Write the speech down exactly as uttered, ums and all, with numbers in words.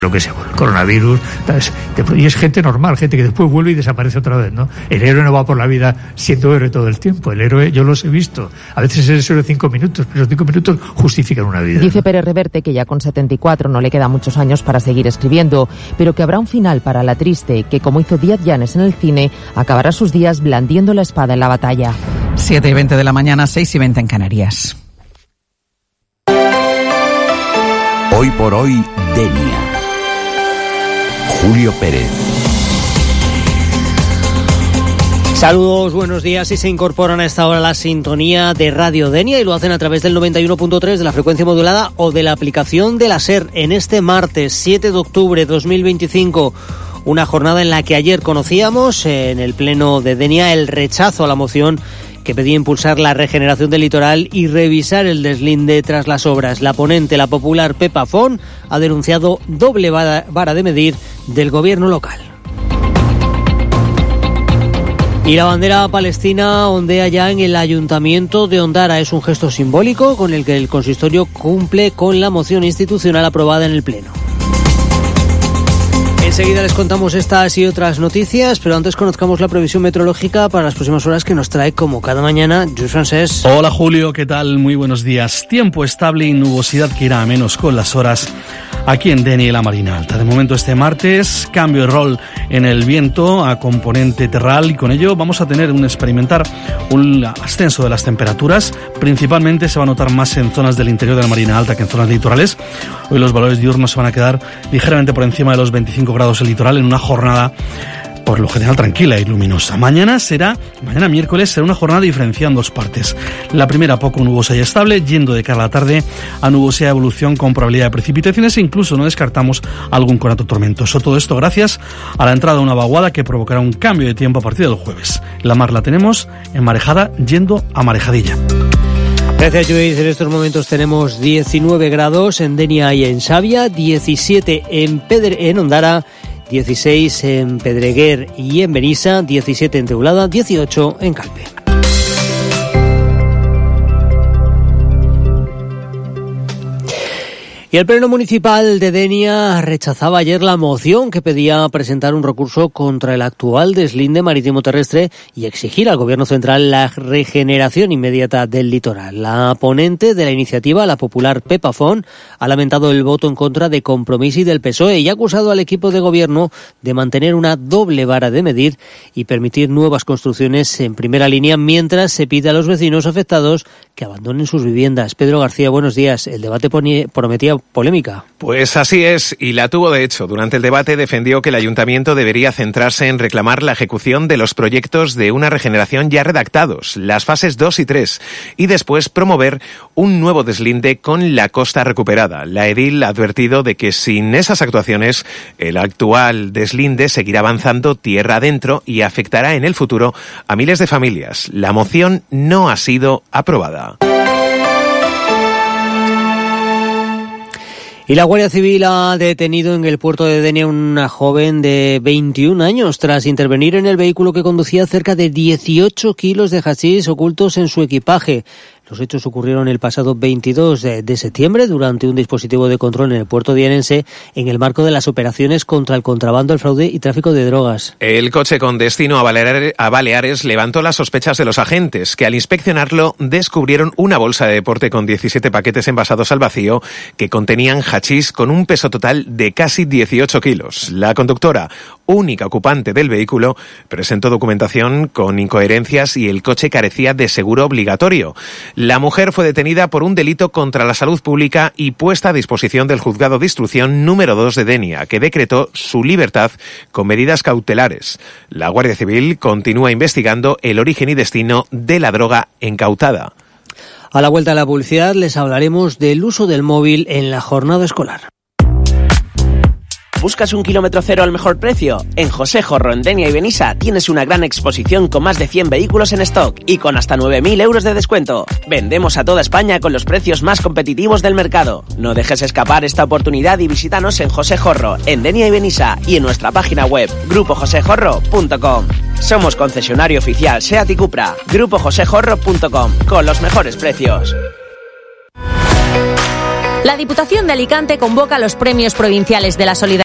lo que sea, el coronavirus, y es gente normal, gente que después vuelve y desaparece otra vez, ¿no? El héroe no va por la vida siendo héroe todo el tiempo. El héroe, yo los he visto. A veces es héroe cinco minutos, pero los cinco minutos justifican una vida. Dice, ¿no? Pérez Reverte que ya con setenta y cuatro no le quedan muchos años para seguir escribiendo, pero que habrá un final para La Triste, que como hizo Díaz Llanes en el cine, acabará sus días blandiendo la espada en la batalla. siete y veinte de la mañana, seis y veinte en Canarias. Hoy por hoy, Denia. Julio Pérez. Saludos, buenos días, y se incorporan a esta hora a la sintonía de Radio Denia y lo hacen a través del noventa y uno punto tres de la frecuencia modulada o de la aplicación de la SER en este martes siete de octubre de dos mil veinticinco. Una jornada en la que ayer conocíamos en el pleno de Denia el rechazo a la moción que pedía impulsar la regeneración del litoral y revisar el deslinde tras las obras. La ponente, la popular Pepa Font, ha denunciado doble vara de medir del gobierno local. Y la bandera palestina ondea ya en el ayuntamiento de Ondara. Es un gesto simbólico con el que el consistorio cumple con la moción institucional aprobada en el pleno. Enseguida les contamos estas y otras noticias, pero antes conozcamos la previsión meteorológica para las próximas horas que nos trae, como cada mañana, Lluís Francés. Hola Julio, ¿qué tal? Muy buenos días. Tiempo estable y nubosidad que irá a menos con las horas aquí en Denia y la Marina Alta. De momento este martes, cambio de rol en el viento a componente terral y con ello vamos a tener un experimentar un ascenso de las temperaturas. Principalmente se va a notar más en zonas del interior de la Marina Alta que en zonas litorales. Hoy los valores diurnos se van a quedar ligeramente por encima de los veinticinco grados el litoral en una jornada por lo general tranquila y luminosa. Mañana será, mañana miércoles será una jornada diferenciada en dos partes. La primera poco nubosa y estable, yendo de cara a la tarde a nubosidad de evolución con probabilidad de precipitaciones e incluso no descartamos algún conato tormentoso. Todo esto gracias a la entrada de una vaguada que provocará un cambio de tiempo a partir del jueves. La mar la tenemos en marejada yendo a marejadilla. Gracias, Lluís. En estos momentos tenemos diecinueve grados en Denia y en Xavia, diecisiete en, Pedre, en Ondara, dieciséis en Pedreguer y en Benissa, diecisiete en Teulada, dieciocho en Calpe. Y el Pleno Municipal de Denia rechazaba ayer la moción que pedía presentar un recurso contra el actual deslinde marítimo terrestre y exigir al Gobierno central la regeneración inmediata del litoral. La ponente de la iniciativa, la popular Pepa Font, ha lamentado el voto en contra de Compromís y del P S O E y ha acusado al equipo de gobierno de mantener una doble vara de medir y permitir nuevas construcciones en primera línea mientras se pide a los vecinos afectados que abandonen sus viviendas. Pedro García, buenos días. El debate prometía polémica. Pues así es, y la tuvo de hecho. Durante el debate defendió que el ayuntamiento debería centrarse en reclamar la ejecución de los proyectos de una regeneración ya redactados, las fases dos y tres, y después promover un nuevo deslinde con la costa recuperada. La edil ha advertido de que sin esas actuaciones, el actual deslinde seguirá avanzando tierra adentro y afectará en el futuro a miles de familias. La moción no ha sido aprobada. Y la Guardia Civil ha detenido en el puerto de Denia una joven de veintiún años tras intervenir en el vehículo que conducía cerca de dieciocho kilos de hachís ocultos en su equipaje. Los hechos ocurrieron el pasado veintidós de septiembre durante un dispositivo de control en el puerto dienense en el marco de las operaciones contra el contrabando, el fraude y tráfico de drogas. El coche con destino a Baleares, a Baleares levantó las sospechas de los agentes, que al inspeccionarlo descubrieron una bolsa de deporte con diecisiete paquetes envasados al vacío que contenían hachís con un peso total de casi dieciocho kilos. La conductora, única ocupante del vehículo, presentó documentación con incoherencias y el coche carecía de seguro obligatorio. La mujer fue detenida por un delito contra la salud pública y puesta a disposición del juzgado de instrucción número dos de Denia, que decretó su libertad con medidas cautelares. La Guardia Civil continúa investigando el origen y destino de la droga incautada. A la vuelta de la publicidad les hablaremos del uso del móvil en la jornada escolar. ¿Buscas un kilómetro cero al mejor precio? En José Jorro, en Denia y Benissa, tienes una gran exposición con más de cien vehículos en stock y con hasta nueve mil euros de descuento. Vendemos a toda España con los precios más competitivos del mercado. No dejes escapar esta oportunidad y visítanos en José Jorro, en Denia y Benissa y en nuestra página web, grupo josé jorro punto com. Somos concesionario oficial SEAT y Cupra. grupo josé jorro punto com, con los mejores precios. La Diputación de Alicante convoca los premios provinciales de la solidaridad.